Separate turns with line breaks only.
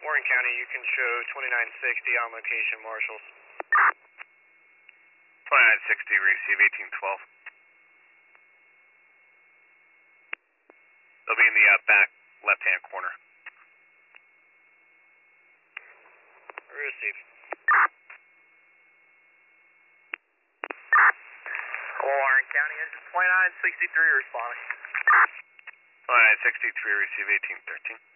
Warren County, you can show 2960 on location, marshals.
2960, receive 1812. They'll be in the back left-hand corner.
Receive.
Warren County, engine 2963 responding.
2963, receive 1813.